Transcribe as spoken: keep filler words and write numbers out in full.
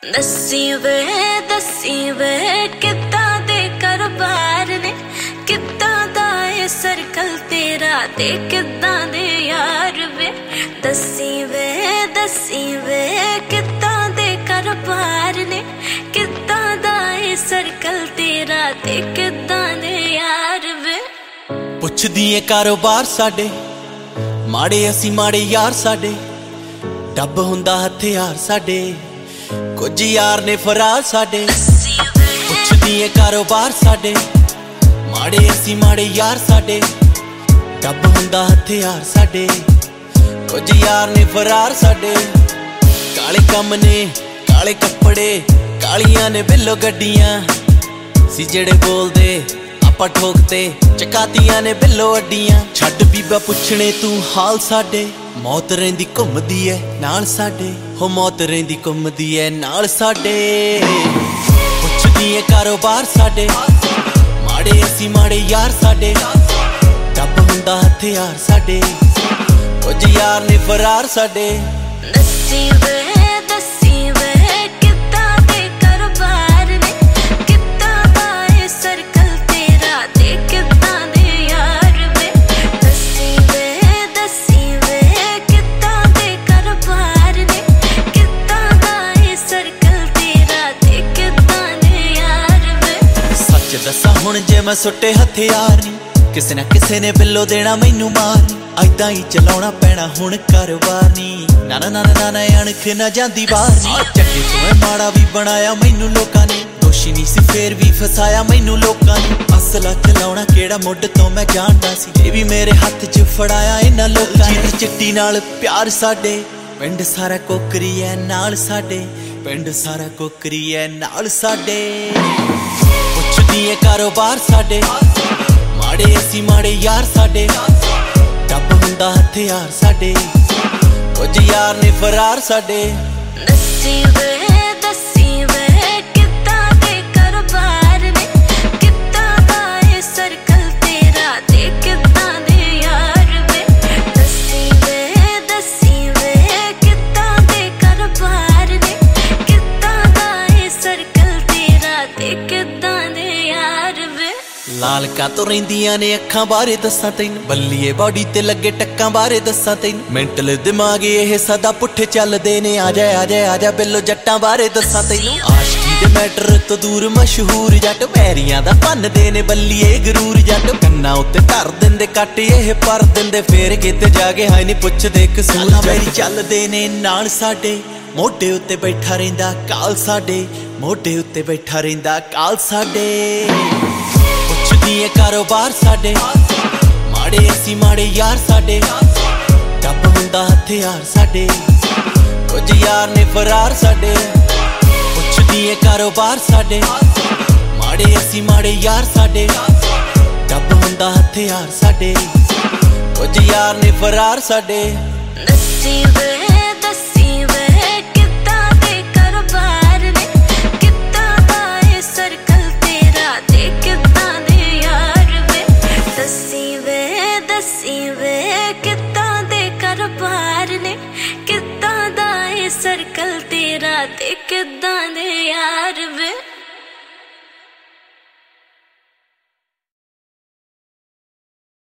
दसी वे दसी वे किद्दां दे कारोबार ने, किद्दां दा ए सर्कल तेरा ते किद्दां दे यार वे। दसी वे दसी वे किद्दां दे कारोबार ने, किद्दां दा ए सर्कल तेरा ते किद्दां दे यार वे। पुछदी ए कारोबार साडे माड़े असी माड़े यार साडे, डब हुंदा हथियार साडे, कुछ यार ने फरार साडे। पुछदी ए कारोबार साडे माड़े असी माड़े यार साडे, डब हुंदा हथियार साडे, कुछ यार ने फरार साडे। काले कम ने काले कपड़े कालियां ने बिल्लो गड्डियां, सी जेड़े बोलदे आपां ठोकते चकातियां ने बिल्लो अड्डियां। छड्ड बीबा पुछणे तू हाल साडे, मौत रहिंदी घुमदी ऐ नाल साडे, हो मौत रहिंदी घुमदी ऐ नाल साडे। पुछदी ऐ कारोबार साडे माड़े असी माड़े यार साडे, डब हुंदा हथियार साडे, कुछ यार ने फरार साडे। दसी वे दसी वे किद्दां दे कारोबार ने, किद्दां दा ए सर्कल तेरा ते किद्दां दे यार वे। दसी वे दसी वे किद्दां दे कारोबार ने, किद्दां दा ए सर्कल तेरा ते किद्दां दे यार वे। सच दसा हुण जे मैं सुट्टे हथियार नी, किसे ना किसे ने बिल्लो देना मैनू मारनी, ऐदां ही चलाउणा पैना हुण कारोबार नी। नाना नाना नाना अणख ना जांदी बाहर नी, चंगे तो माड़ा भी बनाया मैनू लोकां ने, दोषी नहीं सी फेर भी फसाया मैनू लोकां ने। असला चलाउणा केड़ा मुੱਢ तो मैं जानदा सी, ये भी मेरे हत्थ च फड़ाया इन्हां लोकां ने। चिट्टी नाल प्यार साडे पिंड सारा कोकरी ऐ नाल साडे, पिंड सारा कोकरी ऐ नाल साडे। पुछदी ऐ कारोबार साडे माड़े असी माड़े यार साडे, डब हुंदा हथियार साडे, कुछ यार ने फरार साडे। दसी वे दसी वे किद्दां दे कारोबार ने, किद्दां दा ए सर्कल तेरा ते किद्दां दे यार वे। दसी वे दसी वे किद्दां दे कारोबार ने, किद्दां दा ए सर्कल तेरा ते किद्दां दे यार वे। लालकां तो रहिंदियां ने अखां बारे दस्सां तैनूं, बल्लीए बॉडी ते लगे टक्कां बारे दस्सां तैनूं, मैंटल दिमाग ये सदा पुट्ठे चलदे ने। आ जा आ जा आ जा बिल्लो जट्टां बारे दस्सां तैनूं, आशिकी दे मैटर तो दूर मशहूर जट, पैरियां दा भन्नदे ने बल्लीए गरूर जट। कन्नां उत्ते धर दिंदे कट एह पर दिंदे, फेर किते जाके हाय नी पुछदे कसूर मेरी। चलदे ने नाल साडे मोढे उत्ते बैठा रहिंदा काल साडे, मोढे उत्ते बैठा रहिंदा काल साडे। पुछदी ऐ कारोबार साडे माड़े असी माड़े यार साडे, डब हुंदा हथियार साडे, कुछ यार ने फरार साडे। पुछदी ऐ कारोबार साडे माड़े असी माड़े यार साडे, डब हुंदा हथियार साडे, कुछ यार ने फरार साडे। दसी वे दसी वे किद्दां दे कारोबार ने, किद्दां दा ए सर्कल तेरा ते किद्दां दे यार वे। दसी वे दसी वे किद्दां दे कारोबार ने, किद्दां दा ए सर्कल तेरा ते किद्दां दे यार वे।